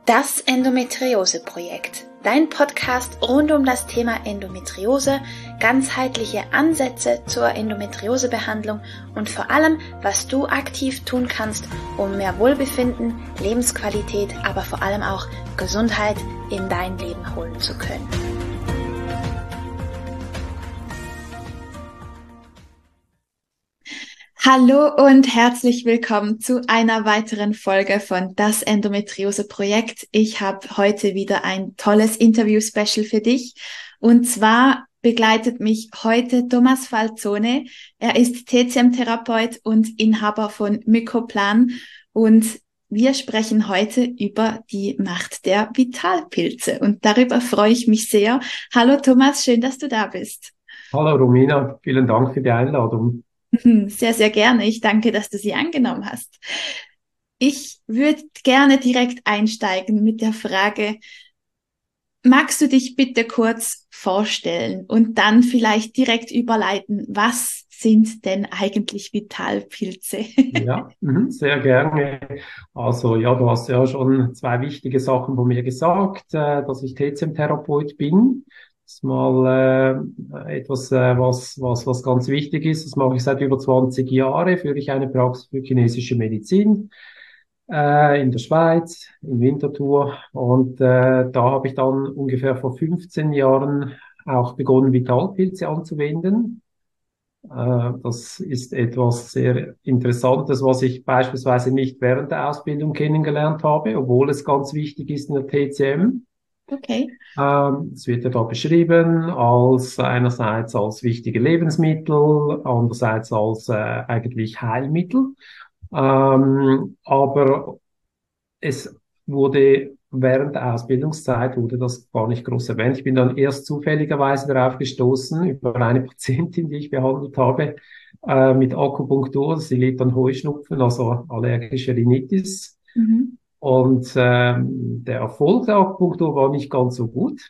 Das Endometriose-Projekt, dein Podcast rund um das Thema Endometriose, ganzheitliche Ansätze zur Endometriosebehandlung und vor allem, was du aktiv tun kannst, um mehr Wohlbefinden, Lebensqualität, aber vor allem auch Gesundheit in dein Leben holen zu können. Hallo und herzlich willkommen zu einer weiteren Folge von Das Endometriose-Projekt. Ich habe heute wieder ein tolles Interview-Special für dich. Und zwar begleitet mich heute Thomas Falzone. Er ist TCM-Therapeut und Inhaber von Mykoplan. Und wir sprechen heute über die Macht der Vitalpilze. Und darüber freue ich mich sehr. Hallo Thomas, schön, dass du da bist. Hallo Romina, vielen Dank für die Einladung. Sehr, sehr gerne. Ich danke, dass du sie angenommen hast. Ich würde gerne direkt einsteigen mit der Frage, magst du dich bitte kurz vorstellen und dann vielleicht direkt überleiten, was sind denn eigentlich Vitalpilze? Ja, sehr gerne. Also ja, du hast ja schon zwei wichtige Sachen von mir gesagt, dass ich TCM-Therapeut bin. Das ist mal etwas, was ganz wichtig ist. Das mache ich seit über 20 Jahren. Führe ich eine Praxis für chinesische Medizin in der Schweiz, in Winterthur. Und da habe ich dann ungefähr vor 15 Jahren auch begonnen, Vitalpilze anzuwenden. Das ist etwas sehr Interessantes, was ich beispielsweise nicht während der Ausbildung kennengelernt habe, obwohl es ganz wichtig ist in der TCM. Okay. Es wird ja da beschrieben als einerseits als wichtige Lebensmittel, andererseits als eigentlich Heilmittel. Aber es wurde während der Ausbildungszeit wurde das gar nicht groß erwähnt. Ich bin dann erst zufälligerweise darauf gestoßen, über eine Patientin, die ich behandelt habe, mit Akupunktur. Sie litt an Heuschnupfen, also allergische Rhinitis. Mhm. Und der Erfolg der Akupunktur war nicht ganz so gut.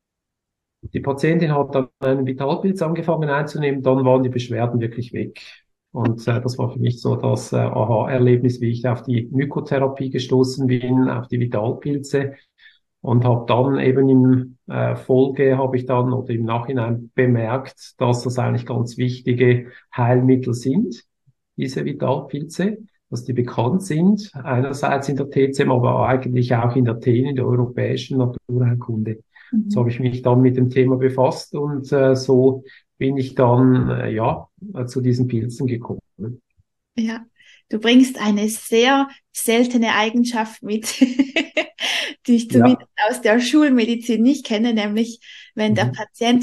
Die Patientin hat dann einen Vitalpilz angefangen einzunehmen, dann waren die Beschwerden wirklich weg. Und das war für mich so das Aha-Erlebnis, wie ich auf die Mykotherapie gestoßen bin, auf die Vitalpilze und habe dann eben im Folge habe ich dann oder im Nachhinein bemerkt, dass das eigentlich ganz wichtige Heilmittel sind, diese Vitalpilze, dass die bekannt sind, einerseits in der TCM, aber eigentlich auch in der TEN, in der europäischen Naturheilkunde. So Mhm. habe ich mich dann mit dem Thema befasst und so bin ich dann zu diesen Pilzen gekommen. Ja, du bringst eine sehr seltene Eigenschaft mit, die ich Ja. zumindest aus der Schulmedizin nicht kenne, nämlich wenn der Mhm. Patient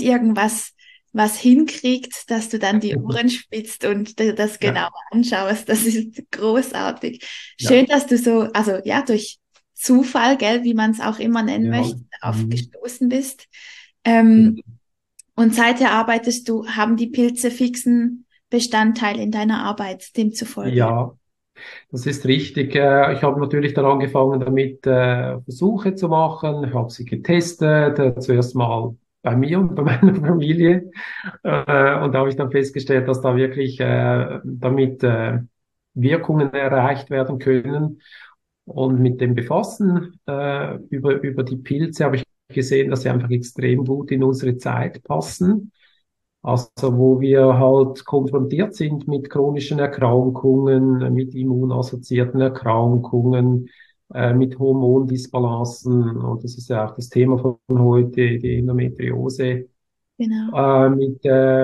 was hinkriegt, dass du dann die Ohren spitzt und das Ja, genau anschaust. Das ist großartig. Schön, ja, dass du so, also ja, durch Zufall, gell, wie man es auch immer nennen ja. möchte, darauf Mhm. gestoßen bist. Ja. Ähm, und seither arbeitest du, haben die Pilze fixen Bestandteil in deiner Arbeit, demzufolge. Ja, das ist richtig. Ich habe natürlich dann angefangen, damit Versuche zu machen. Ich habe sie getestet, zuerst mal bei mir und bei meiner Familie. Und da habe ich dann festgestellt, dass da wirklich damit Wirkungen erreicht werden können. Und mit dem Befassen über die Pilze habe ich gesehen, dass sie einfach extrem gut in unsere Zeit passen. Also wo wir halt konfrontiert sind mit chronischen Erkrankungen, mit immunassoziierten Erkrankungen, mit Hormondisbalancen. Und das ist ja auch das Thema von heute, die Endometriose, Genau. mit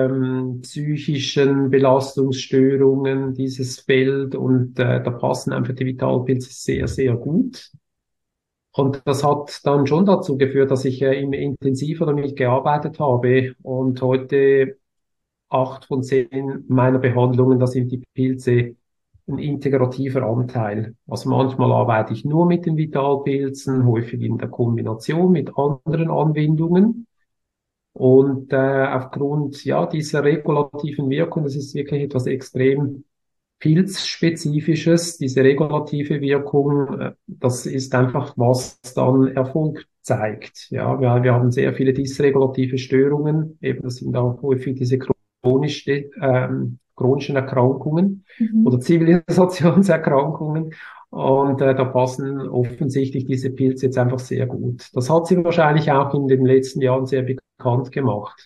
psychischen Belastungsstörungen, dieses Feld. Und da passen einfach die Vitalpilze sehr, sehr gut. Und das hat dann schon dazu geführt, dass ich immer intensiver damit gearbeitet habe. Und heute 8 von 10 meiner Behandlungen, da sind die Pilze ein integrativer Anteil. Also manchmal arbeite ich nur mit den Vitalpilzen, häufig in der Kombination mit anderen Anwendungen. Und aufgrund ja dieser regulativen Wirkung, das ist wirklich etwas extrem Pilzspezifisches, diese regulative Wirkung, das ist einfach, was dann Erfolg zeigt. Ja, wir haben sehr viele dysregulative Störungen, eben das sind auch häufig diese chronischen Erkrankungen oder Mhm. Zivilisationserkrankungen. Und da passen offensichtlich diese Pilze jetzt einfach sehr gut. Das hat sie wahrscheinlich auch in den letzten Jahren sehr bekannt gemacht.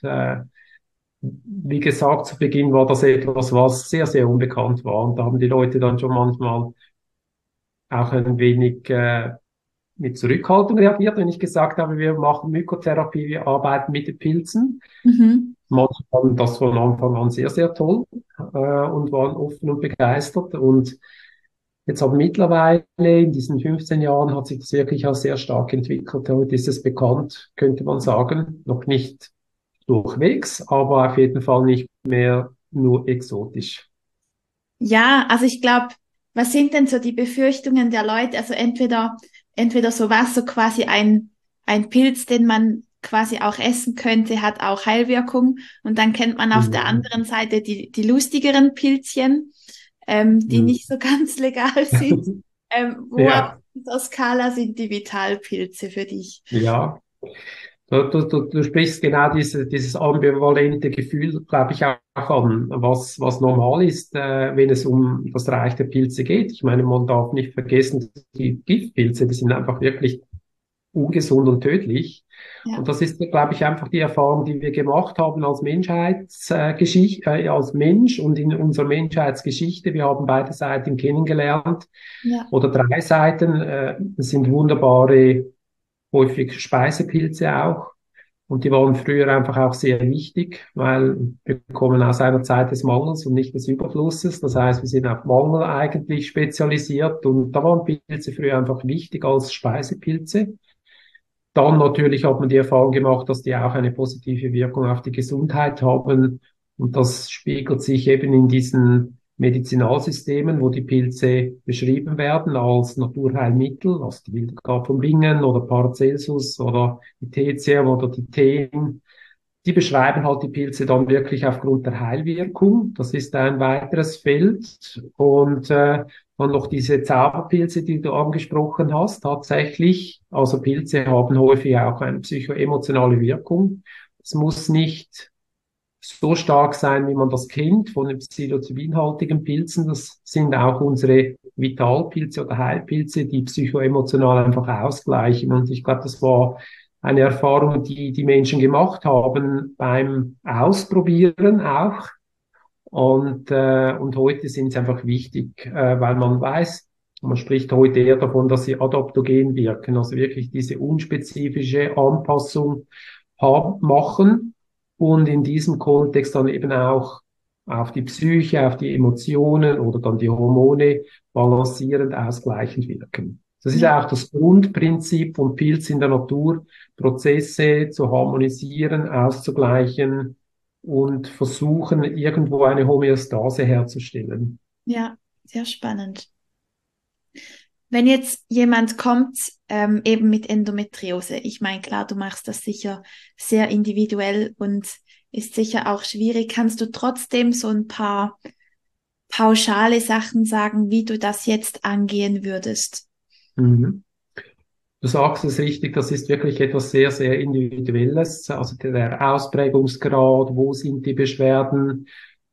Wie gesagt, zu Beginn war das etwas, was sehr, sehr unbekannt war. Und da haben die Leute dann schon manchmal auch ein wenig mit Zurückhaltung reagiert, wenn ich gesagt habe, wir machen Mykotherapie, wir arbeiten mit den Pilzen. Mhm. Manche fanden das von Anfang an sehr, sehr toll und waren offen und begeistert. Und jetzt aber mittlerweile, in diesen 15 Jahren, hat sich das wirklich auch sehr stark entwickelt. Heute ist es bekannt, könnte man sagen. Noch nicht durchwegs, aber auf jeden Fall nicht mehr nur exotisch. Ja, also ich glaube, was sind denn so die Befürchtungen der Leute? Also entweder so was, so quasi ein Pilz, den man quasi auch essen könnte, hat auch Heilwirkung. Und dann kennt man auf der Mhm. anderen Seite die lustigeren Pilzchen, die Mhm. nicht so ganz legal sind. Wo auf Ja, dieser Skala sind die Vitalpilze für dich? ja. Du sprichst genau dieses ambivalente Gefühl, glaube ich, auch an, was normal ist, wenn es um das Reich der Pilze geht. Ich meine, man darf nicht vergessen, die Giftpilze, die sind einfach wirklich ungesund und tödlich. Ja, Und das ist, glaube ich, einfach die Erfahrung, die wir gemacht haben als Menschheitsgeschichte, als Mensch und in unserer Menschheitsgeschichte. Wir haben beide Seiten kennengelernt ja, oder drei Seiten. Das sind wunderbare, häufig Speisepilze auch. Und die waren früher einfach auch sehr wichtig, weil wir kommen aus einer Zeit des Mangels und nicht des Überflusses. Das heißt, wir sind auf Mangel eigentlich spezialisiert und da waren Pilze früher einfach wichtig als Speisepilze. Dann natürlich hat man die Erfahrung gemacht, dass die auch eine positive Wirkung auf die Gesundheit haben. Und das spiegelt sich eben in diesen Medizinalsystemen, wo die Pilze beschrieben werden als Naturheilmittel, also die Hildegard von Bingen oder Paracelsus oder die TCM oder die Teen. Die beschreiben halt die Pilze dann wirklich aufgrund der Heilwirkung. Das ist ein weiteres Feld. Und dann noch diese Zauberpilze, die du angesprochen hast. Tatsächlich, also Pilze haben häufig auch eine psychoemotionale Wirkung. Es muss nicht so stark sein, wie man das kennt von den psilocybinhaltigen Pilzen. Das sind auch unsere Vitalpilze oder Heilpilze, die psychoemotional einfach ausgleichen. Und ich glaube, das war eine Erfahrung, die die Menschen gemacht haben beim Ausprobieren auch. Und heute sind sie einfach wichtig, weil man weiß, man spricht heute eher davon, dass sie adaptogen wirken, also wirklich diese unspezifische Anpassung machen und in diesem Kontext dann eben auch auf die Psyche, auf die Emotionen oder dann die Hormone balancierend ausgleichend wirken. Das ist ja. auch das Grundprinzip von Pilz in der Natur, Prozesse zu harmonisieren, auszugleichen und versuchen, irgendwo eine Homöostase herzustellen. Ja, sehr spannend. Wenn jetzt jemand kommt, eben mit Endometriose, ich meine, klar, du machst das sicher sehr individuell und ist sicher auch schwierig, kannst du trotzdem so ein paar pauschale Sachen sagen, wie du das jetzt angehen würdest? Mhm. Du sagst es richtig, das ist wirklich etwas sehr, sehr Individuelles. Also der Ausprägungsgrad, wo sind die Beschwerden,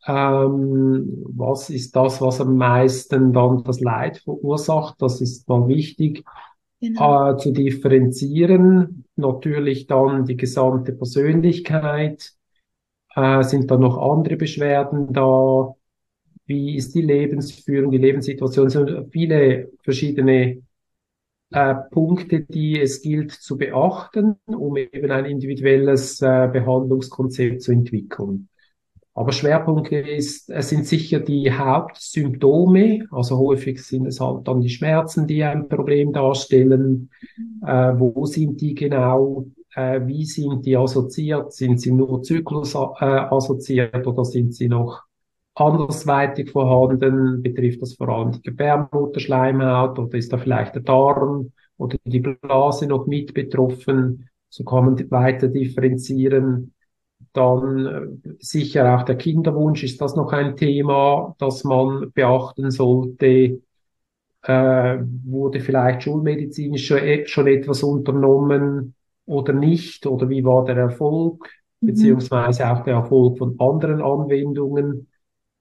was ist das, was am meisten dann das Leid verursacht. Das ist mal wichtig Genau. zu differenzieren. Natürlich dann die gesamte Persönlichkeit. Sind da noch andere Beschwerden da? Wie ist die Lebensführung, die Lebenssituation? Es sind viele verschiedene Punkte, die es gilt zu beachten, um eben ein individuelles Behandlungskonzept zu entwickeln. Aber es sind sicher die Hauptsymptome, also häufig sind es halt dann die Schmerzen, die ein Problem darstellen. Wo sind die genau? Wie sind die assoziiert? Sind sie nur Zyklus assoziiert oder sind sie noch andersweitig vorhanden? Betrifft das vor allem die Gebärmutterschleimhaut oder ist da vielleicht der Darm oder die Blase noch mit betroffen? So kann man weiter differenzieren. Dann sicher auch der Kinderwunsch, ist das noch ein Thema, das man beachten sollte? Wurde vielleicht schulmedizinisch schon etwas unternommen oder nicht? Oder wie war der Erfolg, Mhm. beziehungsweise auch der Erfolg von anderen Anwendungen?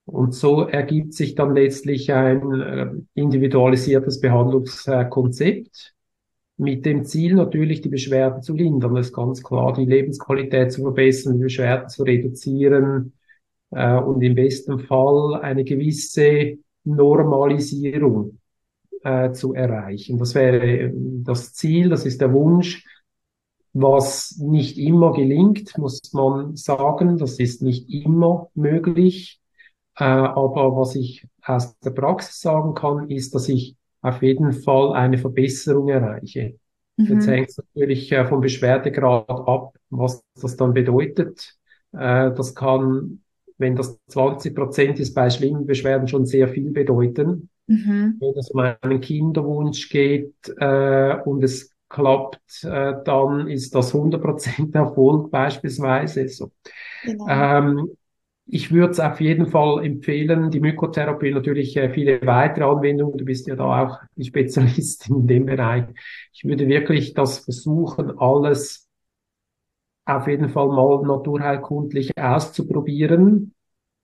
Und so ergibt sich dann letztlich ein individualisiertes Behandlungskonzept mit dem Ziel natürlich, die Beschwerden zu lindern. Das ist ganz klar, die Lebensqualität zu verbessern, die Beschwerden zu reduzieren und im besten Fall eine gewisse Normalisierung zu erreichen. Das wäre das Ziel, das ist der Wunsch. Was nicht immer gelingt, muss man sagen, das ist nicht immer möglich. Aber was ich aus der Praxis sagen kann, ist, dass ich auf jeden Fall eine Verbesserung erreiche. Jetzt Mhm. hängt es natürlich vom Beschwerdegrad ab, was das dann bedeutet. Das kann, wenn das 20% ist, bei schlimmen Beschwerden schon sehr viel bedeuten. Mhm. Wenn es um einen Kinderwunsch geht und es klappt, dann ist das 100% Erfolg beispielsweise. So. Genau. Ähm, Ich würde es auf jeden Fall empfehlen, die Mykotherapie natürlich viele weitere Anwendungen. Du bist ja da auch die Spezialistin in dem Bereich. Ich würde wirklich das versuchen, alles auf jeden Fall mal naturheilkundlich auszuprobieren,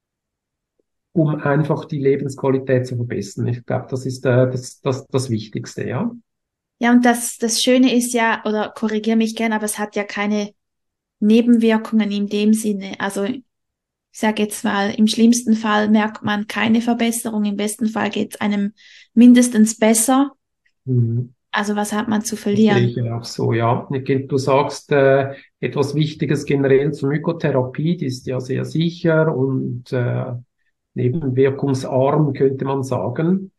um einfach die Lebensqualität zu verbessern. Ich glaube, das ist das Wichtigste, ja. Ja, und das Schöne ist ja, oder korrigiere mich gern, aber es hat ja keine Nebenwirkungen in dem Sinne. Also ich sage jetzt mal, im schlimmsten Fall merkt man keine Verbesserung, im besten Fall geht es einem mindestens besser. Mhm. Also was hat man zu Das sehe verlieren? ich auch so, ja. Du sagst etwas Wichtiges generell zur Mykotherapie, die ist ja sehr sicher und nebenwirkungsarm, könnte man sagen.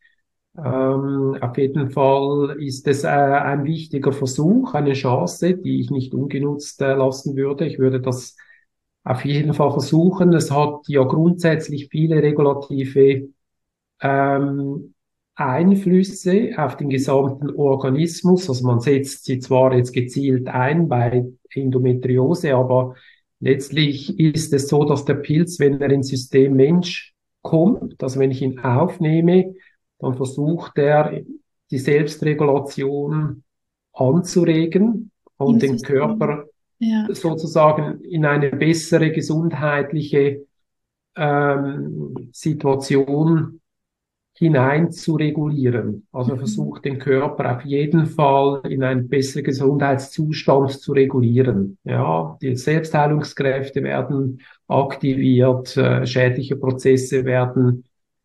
Auf jeden Fall ist es ein wichtiger Versuch, eine Chance, die ich nicht ungenutzt lassen würde. Ich würde das auf jeden Fall versuchen. Es hat ja grundsätzlich viele regulative ähm, Einflüsse auf den gesamten Organismus. Also man setzt sie zwar jetzt gezielt ein bei Endometriose, aber letztlich ist es so, dass der Pilz, wenn er ins System Mensch kommt, also wenn ich ihn aufnehme, dann versucht er die Selbstregulation anzuregen Im und den System. Körper Ja. sozusagen in eine bessere gesundheitliche Situation hinein zu regulieren. Also Mhm. versucht den Körper auf jeden Fall in einen besseren Gesundheitszustand zu regulieren. Ja, die Selbstheilungskräfte werden aktiviert, schädliche Prozesse werden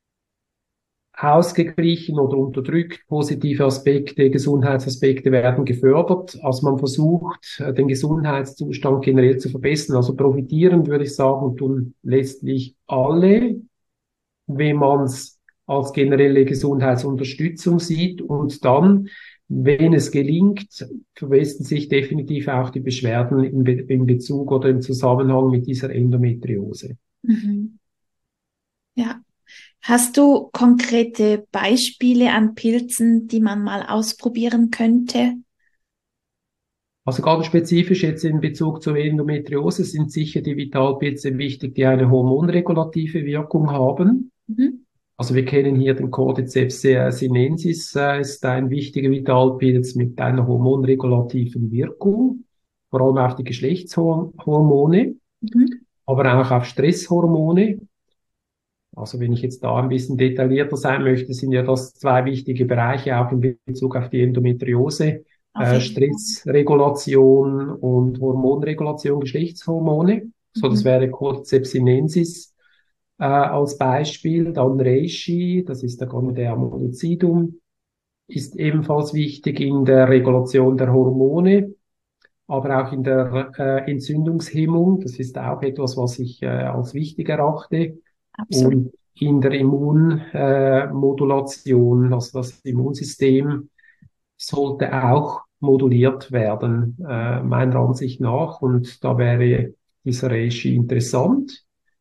ausgeglichen oder unterdrückt, positive Aspekte, Gesundheitsaspekte werden gefördert. Also man versucht, den Gesundheitszustand generell zu verbessern. Also profitieren, würde ich sagen, tun letztlich alle, wenn man es als generelle Gesundheitsunterstützung sieht. Und dann, wenn es gelingt, verbessern sich definitiv auch die Beschwerden in Bezug oder im Zusammenhang mit dieser Endometriose. Mhm. Ja. Hast du konkrete Beispiele an Pilzen, die man mal ausprobieren könnte? Also ganz spezifisch jetzt in Bezug zur Endometriose sind sicher die Vitalpilze wichtig, die eine hormonregulative Wirkung haben. Mhm. Also wir kennen hier den Cordyceps sinensis, ist ein wichtiger Vitalpilz mit einer hormonregulativen Wirkung, vor allem auf die Geschlechtshormone, Mhm. aber auch auf Stresshormone. Also wenn ich jetzt da ein bisschen detaillierter sein möchte, sind ja das zwei wichtige Bereiche auch in Bezug auf die Endometriose. Auf jeden Fall. Stressregulation und Hormonregulation, Geschlechtshormone. So, das Mhm. wäre Cordyceps sinensis als Beispiel. Dann Reishi, das ist der Ganoderma lucidum, ist ebenfalls wichtig in der Regulation der Hormone, aber auch in der Entzündungshemmung. Das ist auch etwas, was ich als wichtig erachte. Absolut. Und in der Immunmodulation, also das Immunsystem sollte auch moduliert werden, meiner Ansicht nach. Und da wäre dieser Reishi interessant.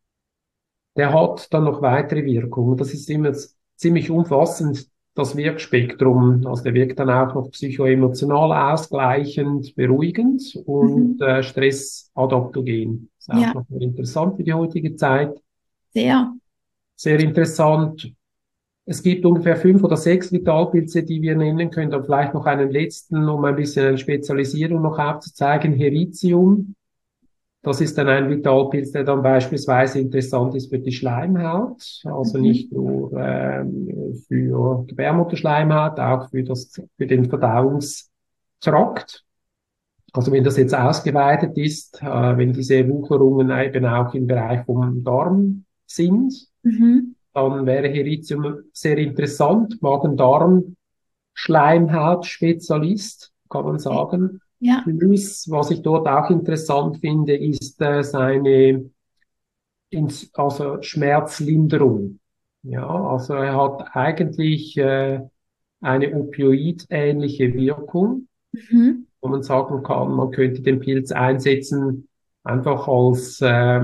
Der hat dann noch weitere Wirkungen. Das ist immer ziemlich umfassend, das Wirkspektrum. Also der wirkt dann auch noch psychoemotional ausgleichend, beruhigend und Mhm. stressadaptogen. Ist auch Ja, noch interessant für die heutige Zeit. sehr. Sehr interessant. Es gibt ungefähr 5 oder 6 Vitalpilze, die wir nennen können. Dann vielleicht noch einen letzten, um ein bisschen eine Spezialisierung noch aufzuzeigen. Heritium. Das ist dann ein Vitalpilz, der dann beispielsweise interessant ist für die Schleimhaut, also Mhm. nicht nur für Gebärmutterschleimhaut, auch für den Verdauungstrakt. Also wenn das jetzt ausgeweitet ist, wenn diese Wucherungen eben auch im Bereich vom Darm sind, Mhm. dann wäre Heritium sehr interessant. Magen-Darm-Schleimhaut-Spezialist, kann man Okay. sagen. Ja. Plus, was ich dort auch interessant finde, ist seine also Schmerzlinderung. Ja, also er hat eigentlich eine Opioid-ähnliche Wirkung, Mhm. wo man sagen kann, man könnte den Pilz einsetzen einfach als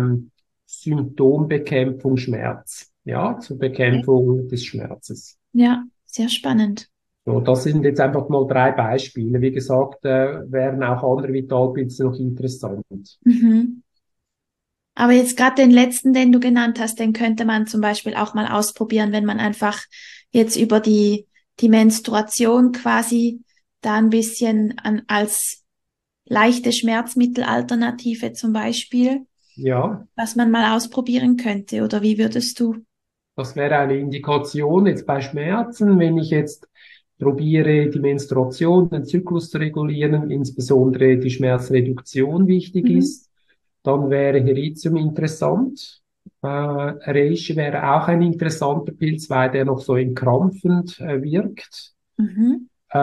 Symptombekämpfung Schmerz, ja, zur Okay. Bekämpfung des Schmerzes. Ja, sehr spannend. So, das sind jetzt einfach mal drei Beispiele. Wie gesagt, wären auch andere Vitalpilze noch interessant. Mhm. Aber jetzt gerade den letzten, den du genannt hast, den könnte man zum Beispiel auch mal ausprobieren, wenn man einfach jetzt über die Menstruation quasi da ein bisschen als leichte Schmerzmittelalternative zum Beispiel, Ja, was man mal ausprobieren könnte. Oder wie würdest du? das wäre eine Indikation jetzt bei Schmerzen, wenn ich jetzt probiere, die Menstruation, den Zyklus zu regulieren, insbesondere die Schmerzreduktion wichtig Mhm. ist, dann wäre Heritium interessant. Reishi wäre auch ein interessanter Pilz, weil der noch so entkrampfend wirkt. Mhm.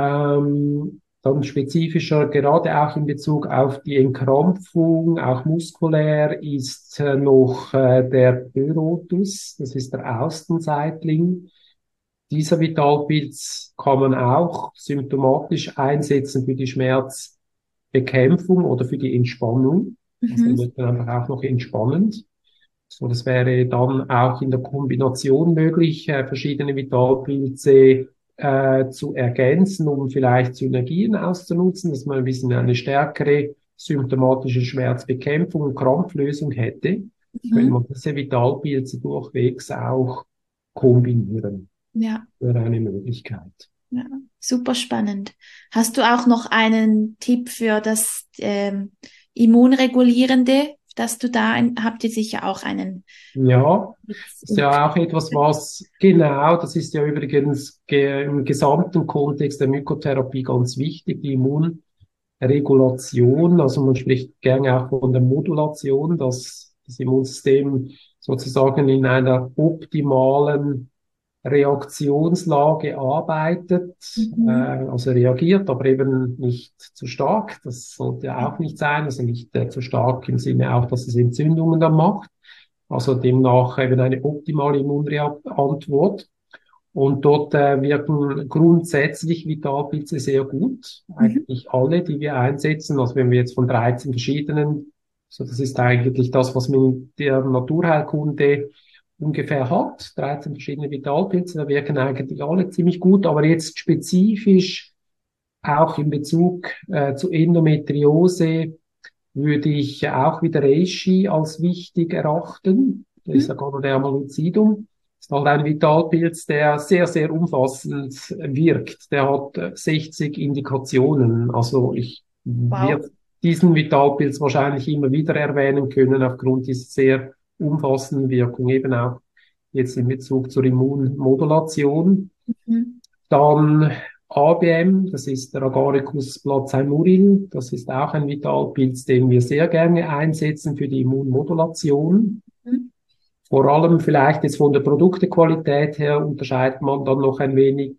Dann spezifischer, gerade auch in Bezug auf die Entkrampfung, auch muskulär, ist noch der Pleurotus, das ist der Austenseitling. Dieser Vitalpilz kann man auch symptomatisch einsetzen für die Schmerzbekämpfung oder für die Entspannung. Also der Mhm. wird dann einfach auch noch entspannend. So, das wäre dann auch in der Kombination möglich, verschiedene Vitalpilze zu ergänzen, um vielleicht Synergien auszunutzen, dass man ein bisschen eine stärkere symptomatische Schmerzbekämpfung und Krampflösung hätte, könnte Mhm. man diese Vitalpilze durchwegs auch kombinieren. Ja. Wäre eine Möglichkeit. Ja, super spannend. Hast du auch noch einen Tipp für das Immunregulierende, dass du da habt ihr sicher auch einen Ja, Witz ist und ja auch etwas, was genau, das ist ja übrigens im gesamten Kontext der Mykotherapie ganz wichtig, die Immunregulation. Also man spricht gerne auch von der Modulation, dass das Immunsystem sozusagen in einer optimalen Reaktionslage arbeitet, mhm. also reagiert, aber eben nicht zu stark. Das sollte ja auch nicht sein, also nicht zu stark im Sinne auch, dass es Entzündungen dann macht. Also demnach eben eine optimale Immunantwort. Und dort wirken grundsätzlich Vitalpilze sehr gut. Mhm. Eigentlich alle, die wir einsetzen. Also wenn wir jetzt von 13 verschiedenen, so das ist eigentlich das, was man in der Naturheilkunde ungefähr hat. 13 verschiedene Vitalpilze, da wirken eigentlich alle ziemlich gut. Aber jetzt spezifisch auch in Bezug zu Endometriose würde ich auch wieder Reishi als wichtig erachten. Der ist Mhm. ja Ganoderma lucidum. Ist halt ein Vitalpilz, der sehr, sehr umfassend wirkt. Der hat 60 Indikationen. Also ich Wow. werde diesen Vitalpilz wahrscheinlich immer wieder erwähnen können aufgrund dieser sehr umfassenden Wirkung, eben auch jetzt in Bezug zur Immunmodulation. Mhm. Dann ABM, das ist der Agaricus placeimuril. Das ist auch ein Vitalpilz, den wir sehr gerne einsetzen für die Immunmodulation. Mhm. Vor allem vielleicht jetzt von der Produktequalität her unterscheidet man dann noch ein wenig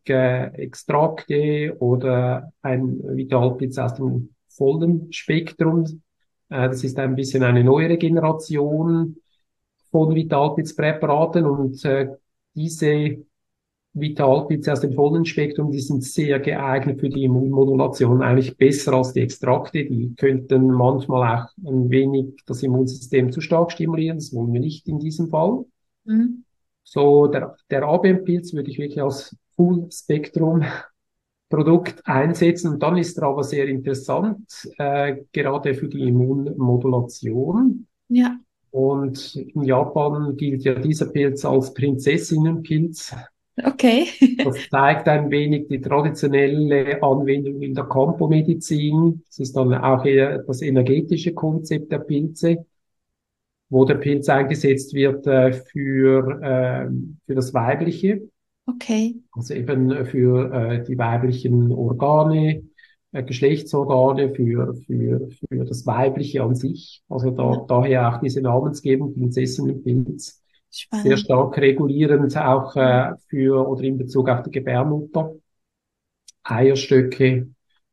Extrakte oder ein Vitalpilz aus dem vollen Spektrum. Das ist ein bisschen eine neuere Generation von Vitalpilzpräparaten und diese Vitalpilze aus dem vollen Spektrum, die sind sehr geeignet für die Immunmodulation, eigentlich besser als die Extrakte. Die könnten manchmal auch ein wenig das Immunsystem zu stark stimulieren. Das wollen wir nicht in diesem Fall. Mhm. So, der ABM-Pilz würde ich wirklich als Full-Spektrum-Produkt einsetzen. Und dann ist er aber sehr interessant, gerade für die Immunmodulation. Ja. Und in Japan gilt ja dieser Pilz als Prinzessinnenpilz. Okay. Das zeigt ein wenig die traditionelle Anwendung in der Kompomedizin. Das ist dann auch eher das energetische Konzept der Pilze, wo der Pilz eingesetzt wird für das Weibliche, Okay. also eben für die weiblichen Organe, Geschlechtsorgane, für das Weibliche an sich. Also Ja, daher auch diese Namensgebung, Prinzessinnenpilz, sehr spannend. stark regulierend auch für oder in Bezug auf die Gebärmutter, Eierstöcke,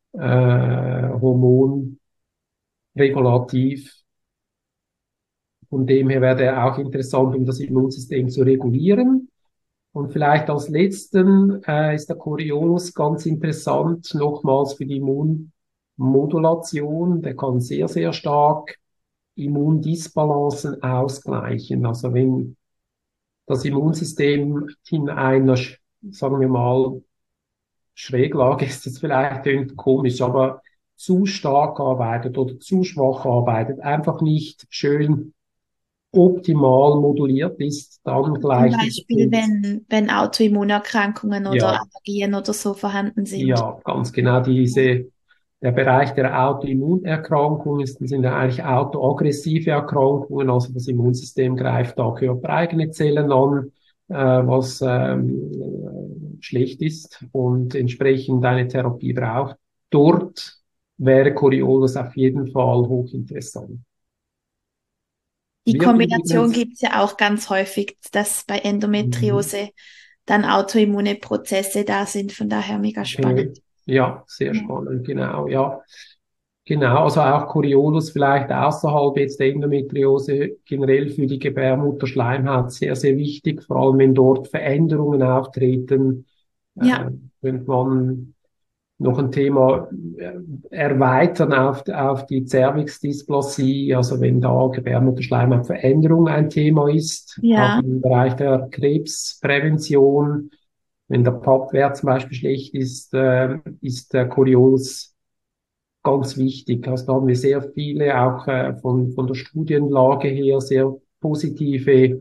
Hormonregulativ. Von dem her wäre der auch interessant, um das Immunsystem zu regulieren. Und vielleicht als letzten ist der Coriolus ganz interessant, nochmals für die Immunmodulation. Der kann sehr, sehr stark Immundisbalancen ausgleichen. Also wenn das Immunsystem in einer, sagen wir mal, Schräglage ist jetzt vielleicht irgendwie komisch, aber zu stark arbeitet oder zu schwach arbeitet, einfach nicht schön optimal moduliert ist, dann Zum gleicht dieser Beispiel, Pilz. wenn Autoimmunerkrankungen oder Ja, Allergien oder so vorhanden sind. ja, ganz genau der Bereich der Autoimmunerkrankungen sind ja eigentlich autoaggressive Erkrankungen, also das Immunsystem greift da körpereigene Zellen an, was schlecht ist und entsprechend eine Therapie braucht. Dort wäre Coriolus auf jeden Fall hochinteressant. Die Wird Kombination übrigens, gibt es ja auch ganz häufig, dass bei mhm, Endometriose dann autoimmune Prozesse da sind. Von daher mega spannend. okay, ja, sehr Ja. spannend, genau, ja. Genau, also auch Coriolus vielleicht außerhalb jetzt der Endometriose generell für die Gebärmutterschleimhaut sehr, sehr wichtig, vor allem wenn dort Veränderungen auftreten, Ja, könnte man noch ein Thema erweitern auf die Cervixdysplasie, also wenn da Gebärmutterschleimhautveränderung ein Thema ist, auch ja, im Bereich der Krebsprävention, wenn der Pap-Wert zum Beispiel schlecht ist der Coriolus ganz wichtig. Also da haben wir sehr viele, auch von der Studienlage her, sehr positive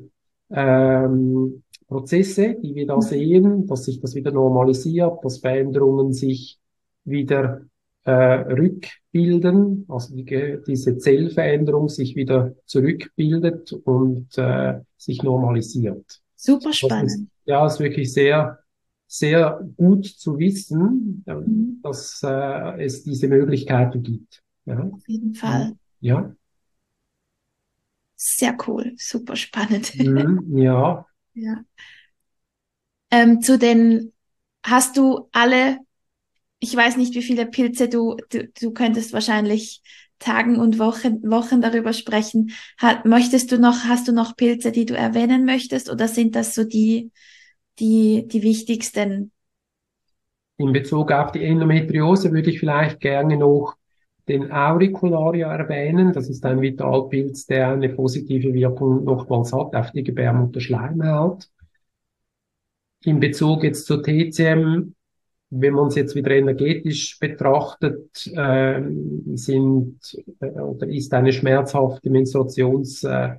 Prozesse, die wir da sehen, dass sich das wieder normalisiert, dass Veränderungen sich wieder rückbilden, also diese Zellveränderung sich wieder zurückbildet und sich normalisiert. super Das ist, spannend. ja, ist wirklich sehr, sehr gut zu wissen, Mhm. dass es diese Möglichkeiten gibt. Ja. Auf jeden Fall. Mhm. Ja. Sehr cool, super spannend. Mhm. Ja. Ja. Zu den, hast du alle, ich weiß nicht, wie viele Pilze du könntest wahrscheinlich Tagen und Wochen darüber sprechen. Hast du noch Pilze, die du erwähnen möchtest, oder sind das so die wichtigsten? In Bezug auf die Endometriose würde ich vielleicht gerne noch den Auricularia erwähnen. Das ist ein Vitalpilz, der eine positive Wirkung nochmals hat auf die Gebärmutterschleimhaut. In Bezug jetzt zur TCM, wenn man es jetzt wieder energetisch betrachtet, oder ist eine schmerzhafte Menstruationsblutung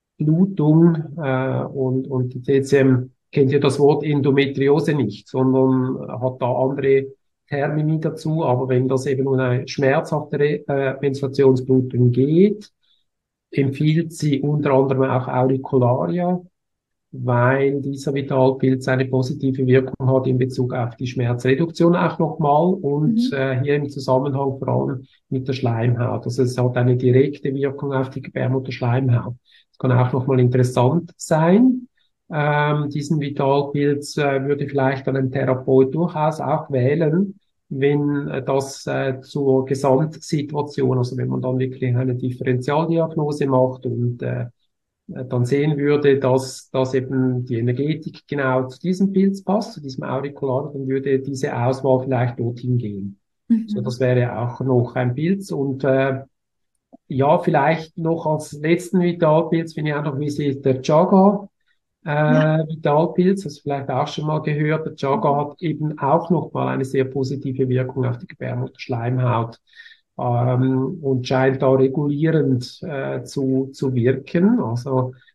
und die TCM kennt ja das Wort Endometriose nicht, sondern hat da andere Termini dazu. Aber wenn das eben um eine schmerzhafte Menstruationsblutung geht, empfiehlt sie unter anderem auch Auricularia, weil dieser Vitalpilz eine positive Wirkung hat in Bezug auf die Schmerzreduktion auch nochmal und Mhm. hier im Zusammenhang vor allem mit der Schleimhaut. Also es hat eine direkte Wirkung auf die Gebärmutterschleimhaut. Das kann auch nochmal interessant sein. Diesen Vitalpilz würde vielleicht dann ein Therapeut durchaus auch wählen, wenn das zur Gesamtsituation, also wenn man dann wirklich eine Differentialdiagnose macht und dann sehen würde, dass eben die Energetik genau zu diesem Pilz passt, zu diesem Auricular, dann würde diese Auswahl vielleicht dorthin gehen. So, Mhm. das wäre auch noch ein Pilz. Und ja, vielleicht noch als letzten Vitalpilz finde ich auch noch wichtig der Chaga. Ja. Vitalpilz, hast du vielleicht auch schon mal gehört. Der Chaga Mhm. hat eben auch nochmal eine sehr positive Wirkung auf die Gebärmutterschleimhaut und scheint da regulierend zu wirken. Also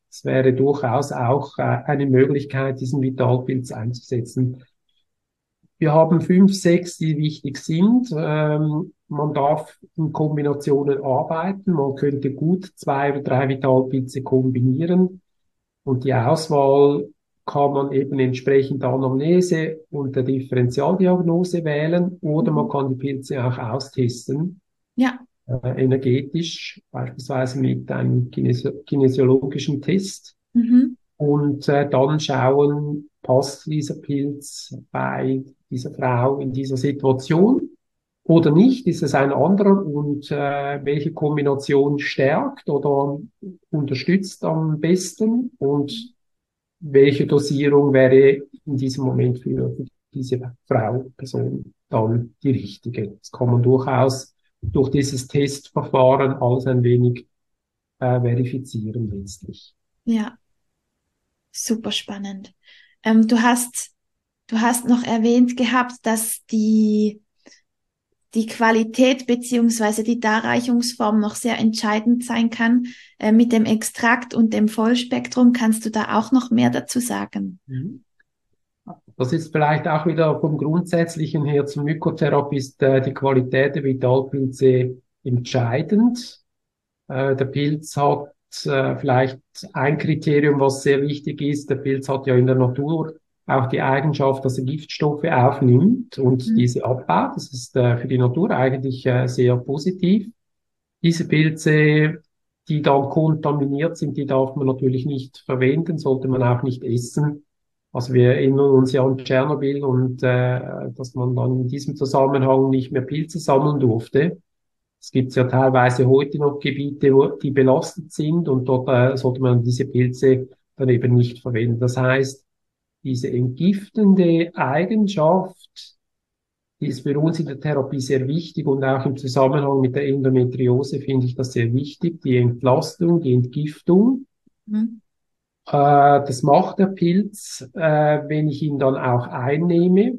Es wäre durchaus auch eine Möglichkeit, diesen Vitalpilz einzusetzen. Wir haben 5, 6, die wichtig sind. Man darf in Kombinationen arbeiten. Man könnte gut 2 oder 3 Vitalpilze kombinieren. Und die Auswahl kann man eben entsprechend der Anamnese und der Differentialdiagnose wählen. Oder man Mhm. kann die Pilze auch austesten, Ja. energetisch, beispielsweise mit einem kinesiologischen Test. Mhm. Und dann schauen, passt dieser Pilz bei dieser Frau in dieser Situation oder nicht? Ist es ein anderer und welche Kombination stärkt oder unterstützt am besten und welche Dosierung wäre in diesem Moment für diese Frau, Person dann die richtige? Das kann man durchaus durch dieses Testverfahren alles ein wenig verifizieren letztlich. Ja. Super spannend. Du hast noch erwähnt gehabt, dass die Qualität beziehungsweise die Darreichungsform noch sehr entscheidend sein kann. Mit dem Extrakt und dem Vollspektrum kannst du da auch noch mehr dazu sagen? Mhm. Das ist vielleicht auch wieder vom Grundsätzlichen her zur Mykotherapie ist die Qualität der Vitalpilze entscheidend. Der Pilz hat vielleicht ein Kriterium, was sehr wichtig ist. Der Pilz hat ja in der Natur auch die Eigenschaft, dass er Giftstoffe aufnimmt und Mhm. diese abbaut. Das ist für die Natur eigentlich sehr positiv. Diese Pilze, die dann kontaminiert sind, die darf man natürlich nicht verwenden, sollte man auch nicht essen. Also wir erinnern uns ja an Tschernobyl und dass man dann in diesem Zusammenhang nicht mehr Pilze sammeln durfte. Es gibt ja teilweise heute noch Gebiete, die belastet sind und dort sollte man diese Pilze dann eben nicht verwenden. Das heißt, diese entgiftende Eigenschaft, die ist für uns in der Therapie sehr wichtig und auch im Zusammenhang mit der Endometriose finde ich das sehr wichtig. Die Entlastung, die Entgiftung, Mhm. das macht der Pilz, wenn ich ihn dann auch einnehme,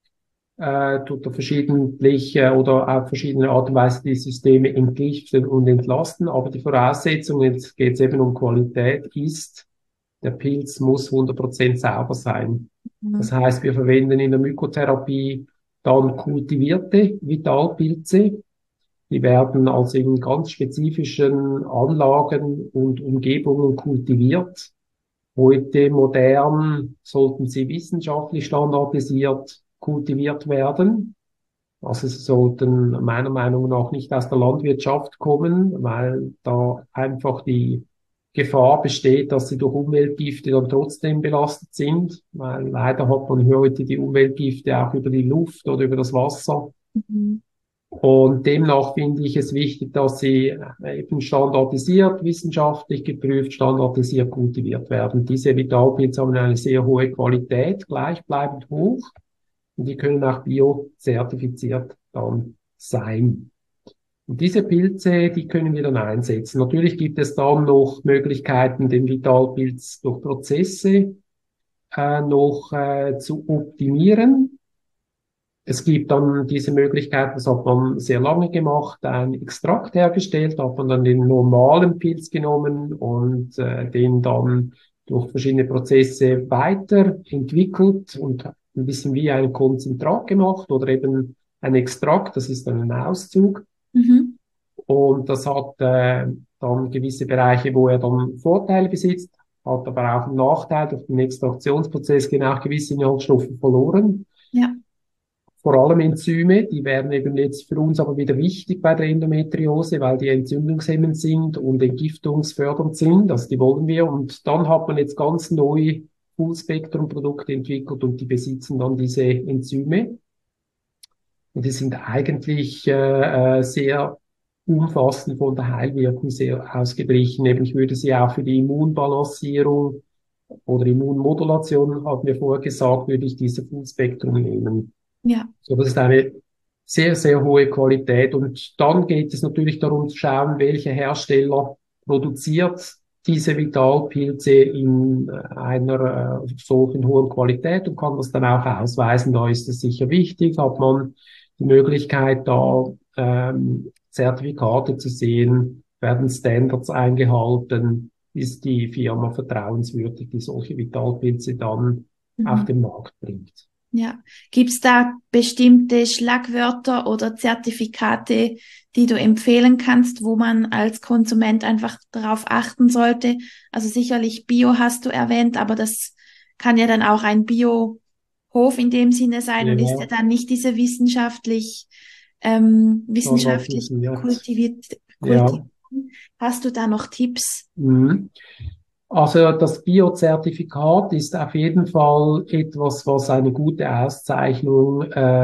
tut er verschiedentlich oder auf verschiedene Art und Weise die Systeme entgiften und entlasten. Aber die Voraussetzung, jetzt geht es eben um Qualität, ist, der Pilz muss 100% sauber sein. Das Mhm. heißt, wir verwenden in der Mykotherapie dann kultivierte Vitalpilze. Die werden also in ganz spezifischen Anlagen und Umgebungen kultiviert. Heute modern sollten sie wissenschaftlich standardisiert kultiviert werden. Also sie sollten meiner Meinung nach nicht aus der Landwirtschaft kommen, weil da einfach die Gefahr besteht, dass sie durch Umweltgifte dann trotzdem belastet sind, weil leider hat man heute die Umweltgifte auch über die Luft oder über das Wasser. Mhm. Und demnach finde ich es wichtig, dass sie eben standardisiert, wissenschaftlich geprüft, standardisiert kultiviert werden. Diese Vitalpilze haben eine sehr hohe Qualität, gleichbleibend hoch. Und die können auch biozertifiziert dann sein. Und diese Pilze, die können wir dann einsetzen. Natürlich gibt es dann noch Möglichkeiten, den Vitalpilz durch Prozesse noch zu optimieren. Es gibt dann diese Möglichkeit, das hat man sehr lange gemacht, ein Extrakt hergestellt, hat man dann den normalen Pilz genommen und den dann durch verschiedene Prozesse weiterentwickelt und ein bisschen wie ein Konzentrat gemacht oder eben ein Extrakt, das ist dann ein Auszug. Mhm. Und das hat dann gewisse Bereiche, wo er dann Vorteile besitzt, hat aber auch einen Nachteil. Durch den Extraktionsprozess gehen auch gewisse Inhaltsstoffe verloren. Ja. Vor allem Enzyme, die werden eben jetzt für uns aber wieder wichtig bei der Endometriose, weil die entzündungshemmend sind und entgiftungsfördernd sind. Also die wollen wir. Und dann hat man jetzt ganz neu Full-Spektrum-Produkte entwickelt und die besitzen dann diese Enzyme. Und die sind eigentlich sehr umfassend von der Heilwirkung, sehr ausgeglichen. Eben, ich würde sie auch für die Immunbalancierung oder Immunmodulation, hatten wir vorher gesagt, würde ich diese Full-Spektrum nehmen. Ja. So, das ist eine sehr, sehr hohe Qualität. Und dann geht es natürlich darum zu schauen, welcher Hersteller produziert diese Vitalpilze in einer solchen hohen Qualität und kann das dann auch ausweisen. Da ist es sicher wichtig, hat man die Möglichkeit, da Zertifikate zu sehen, werden Standards eingehalten. ist die Firma vertrauenswürdig, die solche Vitalpilze dann auf Mhm. den Markt bringt. Ja. Gibt es da bestimmte Schlagwörter oder Zertifikate, die du empfehlen kannst, wo man als Konsument einfach darauf achten sollte? Also sicherlich Bio hast du erwähnt, aber das kann ja dann auch ein Biohof in dem Sinne sein und ist ja Ja, dann nicht diese wissenschaftlich standardisiert. kultiviert. Ja. Hast du da noch Tipps? Mhm. Also das Biozertifikat ist auf jeden Fall etwas, was eine gute Auszeichnung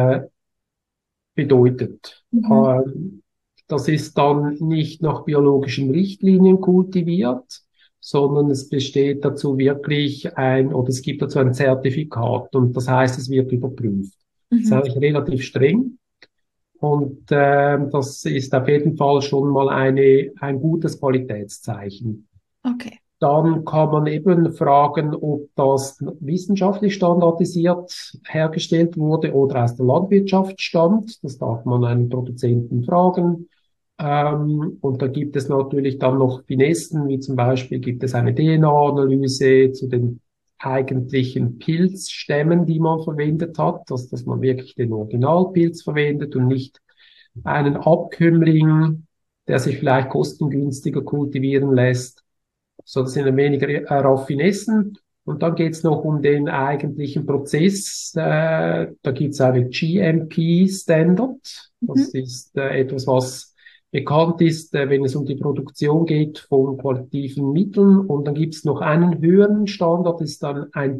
bedeutet. Mhm. Das ist dann nicht nach biologischen Richtlinien kultiviert, sondern es besteht dazu wirklich oder es gibt dazu ein Zertifikat und das heißt, es wird überprüft. Das ist Mhm. eigentlich relativ streng und das ist auf jeden Fall schon mal ein gutes Qualitätszeichen. Okay. Dann kann man eben fragen, ob das wissenschaftlich standardisiert hergestellt wurde oder aus der Landwirtschaft stammt. Das darf man einen Produzenten fragen. Und da gibt es natürlich dann noch Finessen, wie zum Beispiel gibt es eine DNA-Analyse zu den eigentlichen Pilzstämmen, die man verwendet hat, dass man wirklich den Originalpilz verwendet und nicht einen Abkömmling, der sich vielleicht kostengünstiger kultivieren lässt. So, das sind dann weniger Raffinessen. Und dann geht's noch um den eigentlichen Prozess. Da gibt's einen GMP-Standard. Das Mhm. ist etwas, was bekannt ist, wenn es um die Produktion geht von qualitativen Mitteln. Und dann gibt's noch einen höheren Standard, das ist dann ein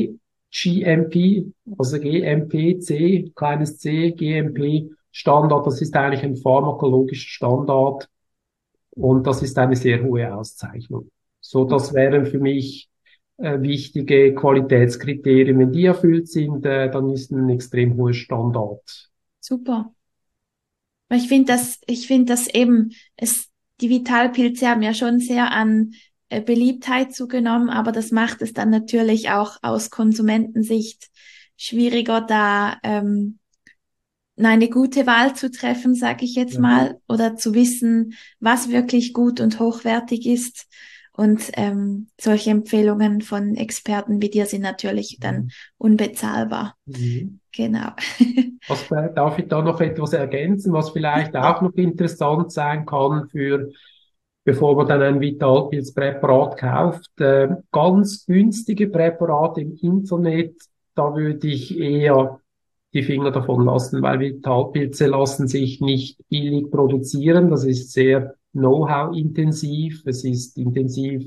C-GMP, also GMP, C, kleines c, GMP-Standard. Das ist eigentlich ein pharmakologischer Standard. Und das ist eine sehr hohe Auszeichnung. So, das wären für mich wichtige Qualitätskriterien. Wenn die erfüllt sind, dann ist ein extrem hoher Standard. Super. Weil ich finde das eben, die Vitalpilze haben ja schon sehr an Beliebtheit zugenommen, aber das macht es dann natürlich auch aus Konsumentensicht schwieriger, da eine gute Wahl zu treffen, sage ich jetzt Ja. mal, oder zu wissen, was wirklich gut und hochwertig ist. Und solche Empfehlungen von Experten wie dir sind natürlich dann unbezahlbar. Mhm. Genau. Darf ich da noch etwas ergänzen, was vielleicht auch noch interessant sein kann bevor man dann ein Vitalpilzpräparat kauft? Ganz günstige Präparate im Internet, da würde ich eher die Finger davon lassen, weil Vitalpilze lassen sich nicht billig produzieren. Das ist sehr Know-how-intensiv. Es ist intensiv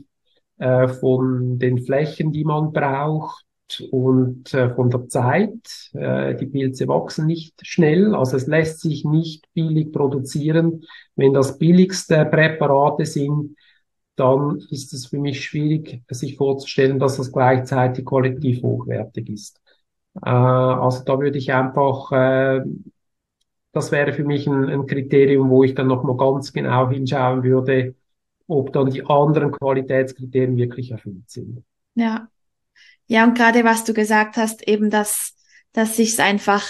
von den Flächen, die man braucht und von der Zeit. Die Pilze wachsen nicht schnell, also es lässt sich nicht billig produzieren. Wenn das billigste Präparate sind, dann ist es für mich schwierig, sich vorzustellen, dass das gleichzeitig qualitativ hochwertig ist. Also da würde ich einfach, das wäre für mich ein Kriterium, wo ich dann nochmal ganz genau hinschauen würde, ob dann die anderen Qualitätskriterien wirklich erfüllt sind. Ja. Ja, und gerade was du gesagt hast, eben, dass sich's einfach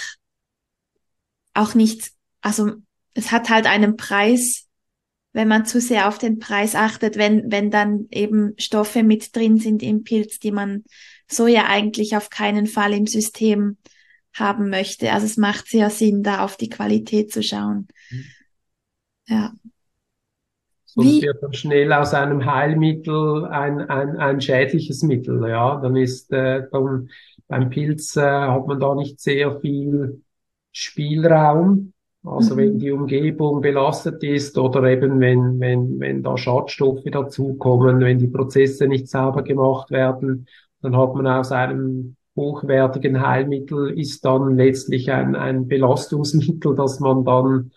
auch nicht, also es hat halt einen Preis, wenn man zu sehr auf den Preis achtet, wenn dann eben Stoffe mit drin sind im Pilz, die man so ja eigentlich auf keinen Fall im System haben möchte. Also es macht sehr Sinn, da auf die Qualität zu schauen. Ja. Sonst Wie, wird dann schnell aus einem Heilmittel ein schädliches Mittel. Ja, dann ist beim Pilz hat man da nicht sehr viel Spielraum. Also wenn mhm. die Umgebung belastet ist oder eben wenn da Schadstoffe dazukommen, wenn die Prozesse nicht sauber gemacht werden, dann hat man aus einem hochwertigen Heilmittel ist dann letztlich ein Belastungsmittel, das man dann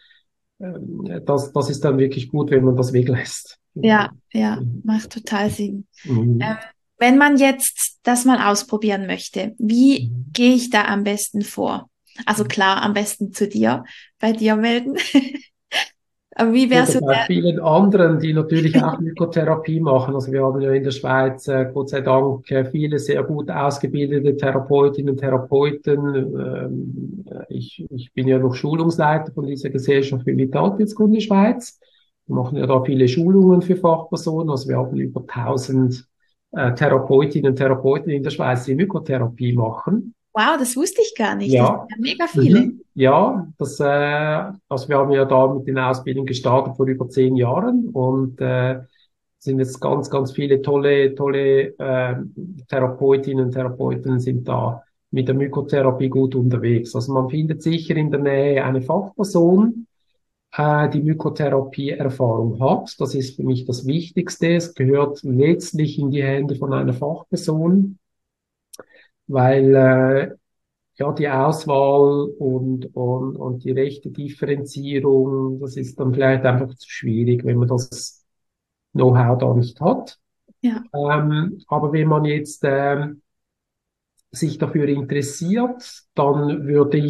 das ist dann wirklich gut, wenn man das weglässt. Ja, Genau. ja, Mhm. macht total Sinn. Ähm, Mhm. wenn man jetzt das mal ausprobieren möchte, wie Mhm. gehe ich da am besten vor? Also klar, am besten zu dir, bei dir melden. Aber wie wäre Oder so bei der, vielen anderen, die natürlich auch Mykotherapie machen. Also wir haben ja in der Schweiz, Gott sei Dank, viele sehr gut ausgebildete Therapeutinnen und Therapeuten. Ich bin ja noch Schulungsleiter von dieser Gesellschaft für Vitalpilzkunde Schweiz. Wir machen ja da viele Schulungen für Fachpersonen. Also wir haben über 1000 Therapeutinnen und Therapeuten in der Schweiz, die Mykotherapie machen. Wow, das wusste ich gar nicht. Das sind Ja, ja mega viele. Ja, also wir haben ja da mit den Ausbildungen gestartet vor über 10 Jahren und sind jetzt ganz viele tolle Therapeutinnen und Therapeuten sind da mit der Mykotherapie gut unterwegs. Also man findet sicher in der Nähe eine Fachperson, die Mykotherapie-Erfahrung hat. Das ist für mich das Wichtigste. Es gehört letztlich in die Hände von einer Fachperson, weil ja, die Auswahl und die rechte Differenzierung, das ist dann vielleicht einfach zu schwierig, wenn man das Know-how da nicht hat. Ja. Aber wenn man jetzt sich dafür interessiert, dann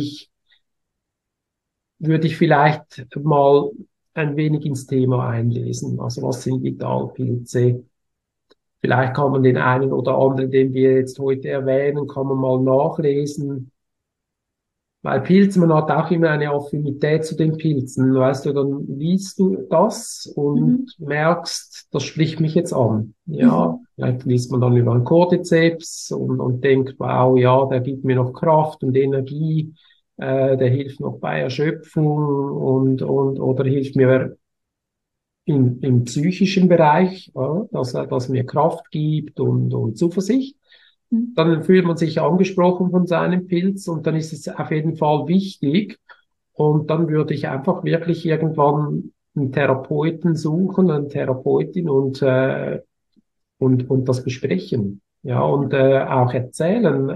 würde ich vielleicht mal ein wenig ins Thema einlesen. Also was sind Vitalpilze? Vielleicht kann man den einen oder anderen, den wir jetzt heute erwähnen, kann man mal nachlesen. Weil Pilze, man hat auch immer eine Affinität zu den Pilzen. Weißt du, dann liest du das und Mhm. merkst, das spricht mich jetzt an. Ja, Mhm. vielleicht liest man dann über einen Cordyceps und denkt, wow, ja, der gibt mir noch Kraft und Energie, der hilft noch bei Erschöpfung oder hilft mir im psychischen Bereich, dass mir Kraft gibt und Zuversicht. Mhm. Dann fühlt man sich angesprochen von seinem Pilz und dann ist es auf jeden Fall wichtig. Und dann würde ich einfach wirklich irgendwann einen Therapeuten suchen, eine Therapeutin und das besprechen. Ja, und auch erzählen,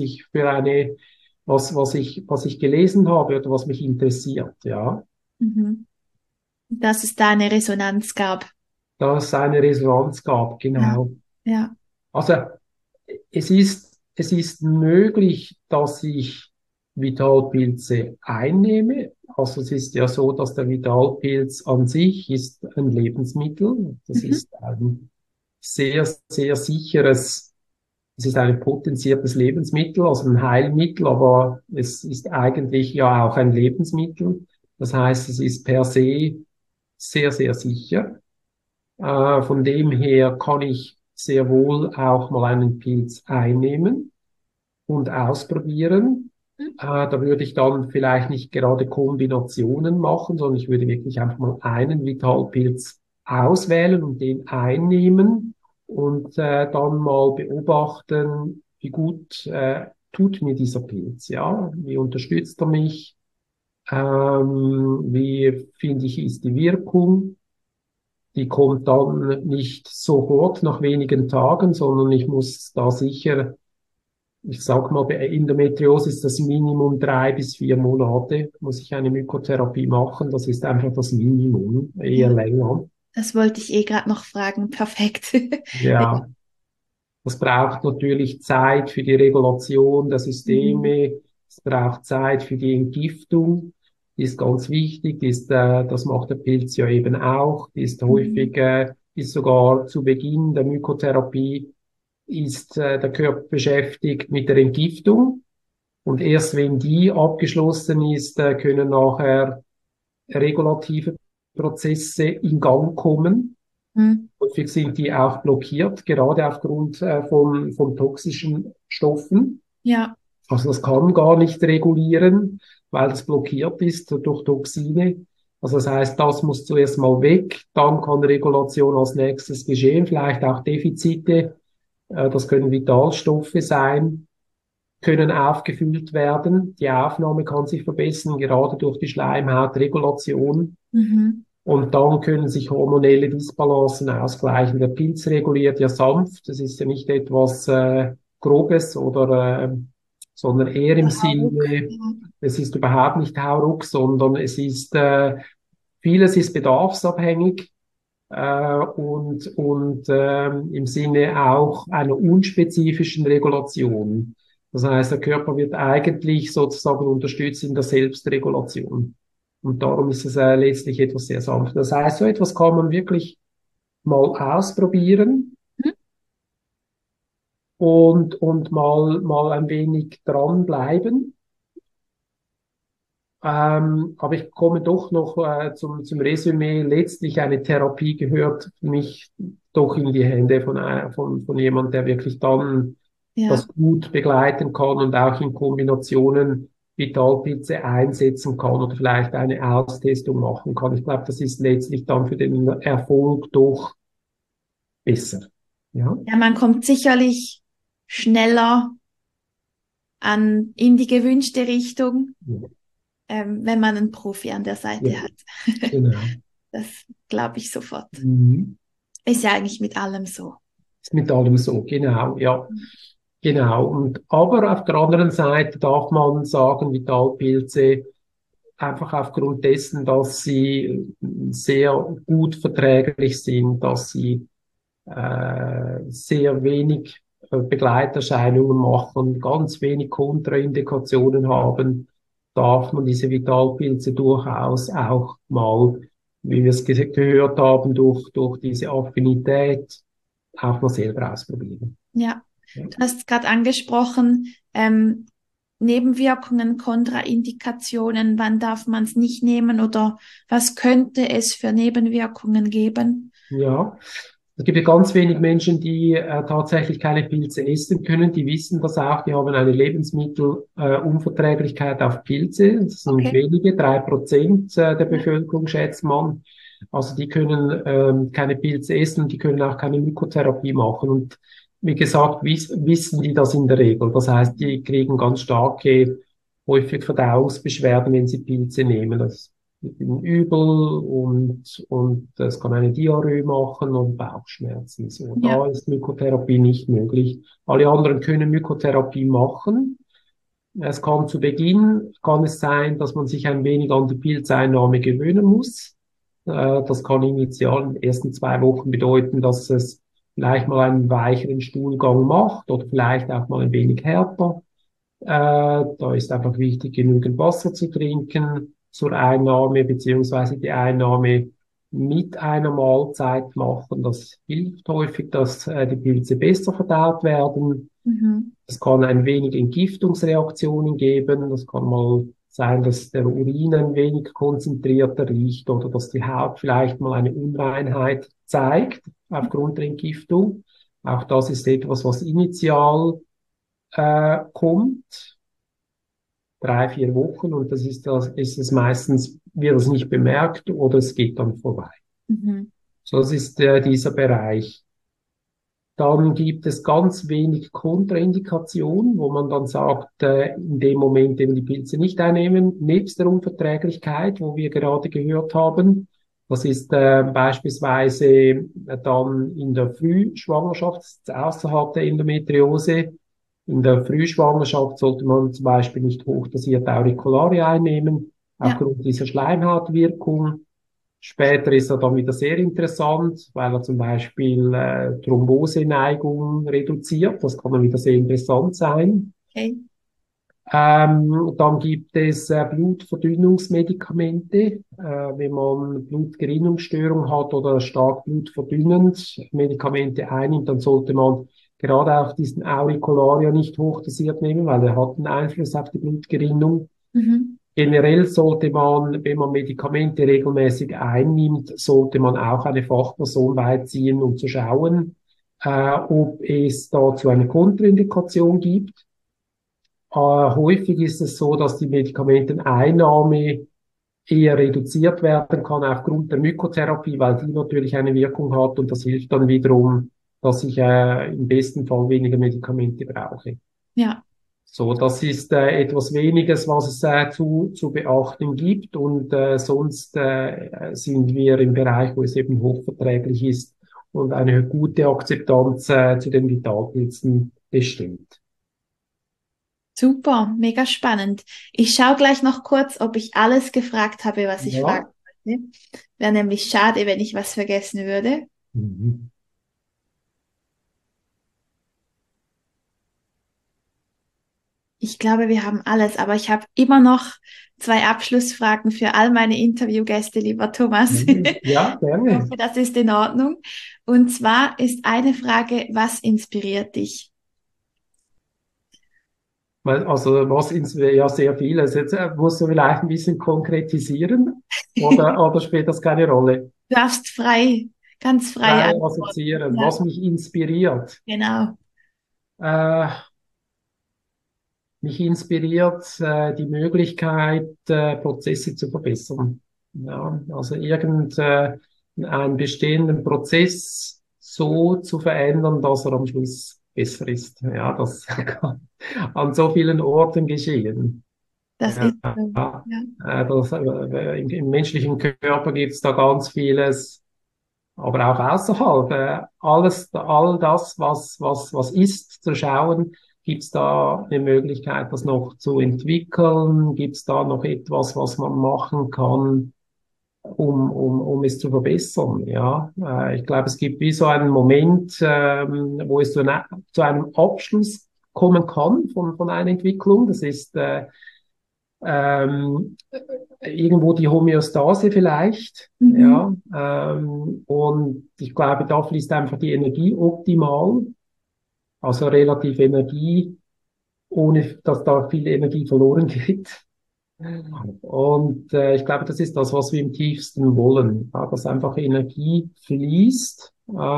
was ich gelesen habe oder was mich interessiert. Ja, Mhm. Dass es da eine Resonanz gab. dass es eine Resonanz gab, Ja. genau. Ja. Also es ist möglich, dass ich Vitalpilze einnehme. Also es ist ja so, dass der Vitalpilz an sich ist ein Lebensmittel. Das Mhm. ist ein sehr sicheres, es ist ein potenziertes Lebensmittel, also ein Heilmittel, aber es ist eigentlich ja auch ein Lebensmittel. Das heißt, es ist per se sehr sicher. Von dem her kann ich sehr wohl auch mal einen Pilz einnehmen und ausprobieren. Da würde ich dann vielleicht nicht gerade Kombinationen machen, sondern ich würde wirklich einfach mal einen Vitalpilz auswählen und den einnehmen und dann mal beobachten, wie gut tut mir dieser Pilz, ja, wie unterstützt er mich, wie finde ich ist die Wirkung. Die kommt dann nicht sofort nach wenigen Tagen, sondern ich muss da sicher, ich sag mal, bei Endometriose ist das Minimum 3 bis 4 Monate, muss ich eine Mykotherapie machen. Das ist einfach das Minimum, Ja. eher länger. Das wollte ich eh gerade noch fragen. Perfekt. Ja, das braucht natürlich Zeit für die Regulation der Mhm. Systeme. Es braucht Zeit für die Entgiftung. Die ist ganz wichtig. Das macht der Pilz ja eben auch. Die ist Mhm. häufig, ist sogar zu Beginn der Mykotherapie ist der Körper beschäftigt mit der Entgiftung. Und erst wenn die abgeschlossen ist, können nachher regulative Prozesse in Gang kommen. Mhm. Häufig sind die auch blockiert, gerade aufgrund von toxischen Stoffen. Ja. Also das kann gar nicht regulieren, weil das blockiert ist durch Toxine. Also das heißt, das muss zuerst mal weg, dann kann Regulation als nächstes geschehen, vielleicht auch Defizite, das können Vitalstoffe sein, können aufgefüllt werden. Die Aufnahme kann sich verbessern, gerade durch die Schleimhautregulation. Mhm. Und dann können sich hormonelle Disbalancen ausgleichen. Der Pilz reguliert ja sanft. Das ist ja nicht etwas Grobes sondern eher im Hauruck. Sinne, Ja. es ist überhaupt nicht Hauruck, sondern vieles ist bedarfsabhängig und im Sinne auch einer unspezifischen Regulation. Das heißt, der Körper wird eigentlich sozusagen unterstützt in der Selbstregulation. Und darum ist es letztlich etwas sehr sanft. Das heißt, so etwas kann man wirklich mal ausprobieren Mhm. und mal ein wenig dranbleiben. Aber ich komme doch noch zum Resümee. Letztlich eine Therapie gehört für mich doch in die Hände von jemand, der wirklich dann Ja. das gut begleiten kann und auch in Kombinationen Vitalpilze einsetzen kann oder vielleicht eine Austestung machen kann. Ich glaube, das ist letztlich dann für den Erfolg doch besser. Ja, Ja, man kommt sicherlich schneller in die gewünschte Richtung, wenn man einen Profi an der ja, Seite hat. genau. Das glaube ich sofort. Mhm. Ist ja eigentlich mit allem so. Ist mit allem so, genau, ja. Genau. Aber auf der anderen Seite darf man sagen, Vitalpilze einfach aufgrund dessen, dass sie sehr gut verträglich sind, dass sie sehr wenig Begleiterscheinungen machen, ganz wenig Kontraindikationen haben, darf man diese Vitalpilze durchaus auch mal, wie wir es gehört haben, durch diese Affinität auch mal selber ausprobieren. Ja, Ja. du hast gerade angesprochen, Nebenwirkungen, Kontraindikationen, wann darf man es nicht nehmen oder was könnte es für Nebenwirkungen geben? Ja, es gibt ja ganz wenig Menschen, die tatsächlich keine Pilze essen können. Die wissen das auch. Die haben eine Lebensmittelunverträglichkeit auf Pilze. Das sind Okay. wenige, 3% der Ja, Bevölkerung schätzt man. Also die können keine Pilze essen und die können auch keine Mykotherapie machen. Und wie gesagt, wissen die das in der Regel. Das heißt, die kriegen ganz starke, häufig Verdauungsbeschwerden, wenn sie Pilze nehmen. Das ihnen übel und es kann eine Diarrhoe machen und Bauchschmerzen. So, ja, da ist Mykotherapie nicht möglich. Alle anderen können Mykotherapie machen. Es kann zu Beginn, kann es sein, dass man sich ein wenig an die Pilzeinnahme gewöhnen muss. Das kann initial in den ersten 2 Wochen bedeuten, dass es vielleicht mal einen weicheren Stuhlgang macht oder vielleicht auch mal ein wenig härter. Da ist einfach wichtig, genügend Wasser zu trinken zur Einnahme, beziehungsweise die Einnahme mit einer Mahlzeit machen. Das hilft häufig, dass die Pilze besser verdaut werden. mhm. Es kann ein wenig Entgiftungsreaktionen geben. Das kann mal sein, dass der Urin ein wenig konzentrierter riecht oder dass die Haut vielleicht mal eine Unreinheit zeigt aufgrund der Entgiftung. Auch das ist etwas, was initial kommt. 3, 4 Wochen und ist es meistens, wird es nicht bemerkt oder es geht dann vorbei. Mhm. So, das ist dieser Bereich. Dann gibt es ganz wenig Kontraindikationen, wo man dann sagt, in dem Moment eben die Pilze nicht einnehmen, nebst der Unverträglichkeit, wo wir gerade gehört haben. Das ist beispielsweise dann in der Frühschwangerschaft, außerhalb der Endometriose. In der Frühschwangerschaft sollte man zum Beispiel nicht hochdosiert Auricularia einnehmen, Ja, aufgrund dieser Schleimhautwirkung. Später ist er dann wieder sehr interessant, weil er zum Beispiel Thromboseneigung reduziert. Das kann dann wieder sehr interessant sein. okay. Dann gibt es Blutverdünnungsmedikamente. Wenn man Blutgerinnungsstörung hat oder stark blutverdünnend Medikamente einnimmt, dann sollte man gerade auch diesen Auricularia nicht hochdosiert nehmen, weil er hat einen Einfluss auf die Blutgerinnung. Mhm. Generell sollte man, wenn man Medikamente regelmäßig einnimmt, sollte man auch eine Fachperson beiziehen, um zu schauen, ob es dazu eine Kontraindikation gibt. Häufig ist es so, dass die Medikamenteneinnahme eher reduziert werden kann aufgrund der Mykotherapie, weil die natürlich eine Wirkung hat und das hilft dann wiederum, dass ich im besten Fall weniger Medikamente brauche. Ja, So, das ist etwas weniges, was es zu beachten gibt und sonst sind wir im Bereich, wo es eben hochverträglich ist und eine gute Akzeptanz zu den Vitalpilzen besteht. super, mega spannend. Ich schaue gleich noch kurz, ob ich alles gefragt habe, was ich fragen Ja. wollte. Wäre nämlich schade, wenn ich was vergessen würde. Mhm. Ich glaube, wir haben alles, aber ich habe immer noch 2 Abschlussfragen für all meine Interviewgäste, lieber Thomas. Ja, Ich gerne. hoffe, das ist in Ordnung. Und zwar ist eine Frage, was inspiriert dich? Also ja sehr vieles. Jetzt musst du vielleicht ein bisschen konkretisieren oder spielt das keine Rolle? Du darfst frei, ganz frei Frei antworten. assoziieren, Ja, was mich inspiriert. genau. Äh, Mich inspiriert die Möglichkeit, Prozesse zu verbessern. Ja, also einen bestehenden Prozess so zu verändern, dass er am Schluss besser ist. Ja, das kann an so vielen Orten geschehen. Das ist Ja, so. Ja. im menschlichen Körper gibt es da ganz vieles, aber auch außerhalb. All das, was ist, zu schauen, gibt es da eine Möglichkeit, das noch zu entwickeln? Gibt es da noch etwas, was man machen kann, um es zu verbessern? Ja, ich glaube, es gibt wie so einen Moment, wo es zu einem Abschluss kommen kann von einer Entwicklung. Das ist ähm, irgendwo die Homöostase vielleicht, Mhm. ja, und ich glaube, da fließt einfach die Energie optimal, also relativ Energie, ohne dass da viel Energie verloren geht. Und ich glaube, das ist das, was wir im tiefsten wollen, ja, dass einfach Energie fließt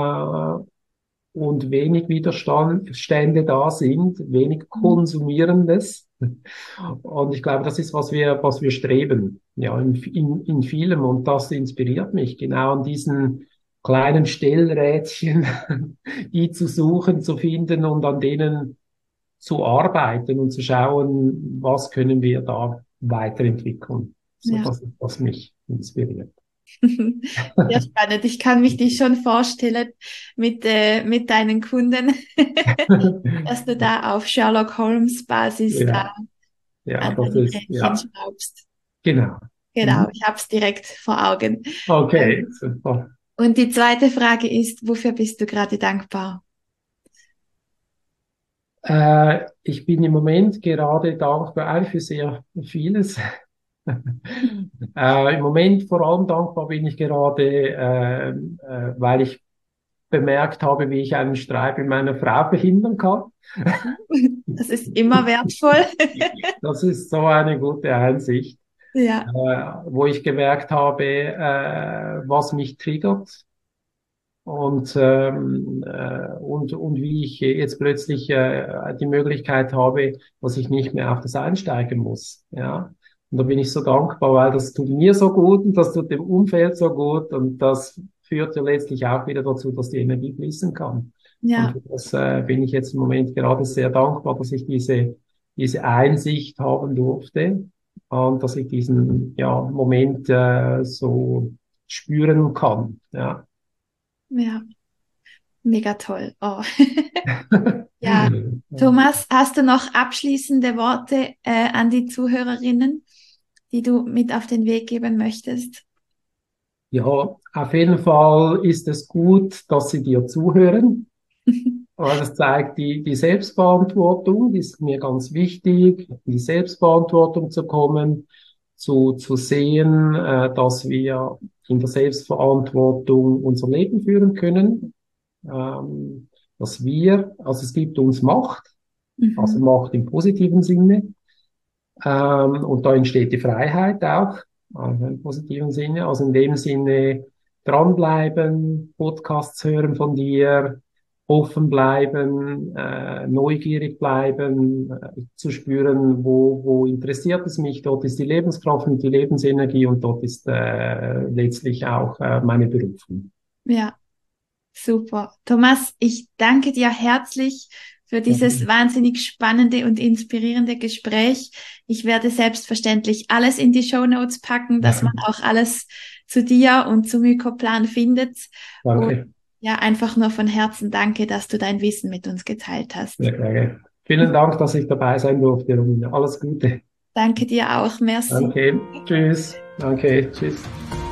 und wenig Widerstände da sind, wenig Konsumierendes. Und ich glaube, das ist, was wir streben, ja, in vielem. Und das inspiriert mich, genau an diesen kleinen Stellrädchen, die zu suchen, zu finden und an denen zu arbeiten und zu schauen, was können wir da weiterentwickeln. So, Ja. das ist, was mich inspiriert. Sehr spannend. Ich kann mich dich schon vorstellen mit deinen Kunden, dass du da auf Sherlock Holmes Basis da Ja, ja, an das deine ist, Rädchen ja, schraubst. genau. Genau, Mhm. ich habe es direkt vor Augen. Okay, Ähm, super. Und die zweite Frage ist, wofür bist du gerade dankbar? Ich bin im Moment gerade dankbar eigentlich für sehr vieles. Im Moment vor allem dankbar bin ich gerade, weil ich bemerkt habe, wie ich einen Streit mit meiner Frau verhindern kann. Das ist immer wertvoll. Das ist so eine gute Einsicht, Ja, wo ich gemerkt habe, was mich triggert und wie ich jetzt plötzlich die Möglichkeit habe, dass ich nicht mehr auf das einsteigen muss. Ja. Und da bin ich so dankbar, weil das tut mir so gut und das tut dem Umfeld so gut und das führt ja letztlich auch wieder dazu, dass die Energie fließen kann. Und ja, für das bin ich jetzt im Moment gerade sehr dankbar, dass ich diese Einsicht haben durfte und dass ich diesen ja, Moment so spüren kann. Ja. ja, mega toll. Oh. Ja, Thomas, hast du noch abschließende Worte an die Zuhörerinnen, die du mit auf den Weg geben möchtest? Ja, auf jeden Fall ist es gut, dass Sie dir zuhören. Weil das zeigt die Selbstverantwortung, die ist mir ganz wichtig, in die Selbstverantwortung zu kommen, zu sehen, dass wir in der Selbstverantwortung unser Leben führen können, also es gibt uns Macht, also Mhm. Macht im positiven Sinne, und da entsteht die Freiheit auch, also im positiven Sinne. Also in dem Sinne dranbleiben, Podcasts hören von dir, offen bleiben, neugierig bleiben, zu spüren, wo interessiert es mich. Dort ist die Lebenskraft und die Lebensenergie und dort ist letztlich auch meine Berufung. Ja, super. Thomas, ich danke dir herzlich für dieses wahnsinnig spannende und inspirierende Gespräch. Ich werde selbstverständlich alles in die Shownotes packen, dass man auch alles zu dir und zu Mykoplan findet. Und Danke. ja, einfach nur von Herzen danke, dass du dein Wissen mit uns geteilt hast. Sehr gerne. Vielen Dank, dass ich dabei sein durfte, Romina. Alles Gute. Danke dir auch. Merci. Danke. Tschüss. Danke. Tschüss.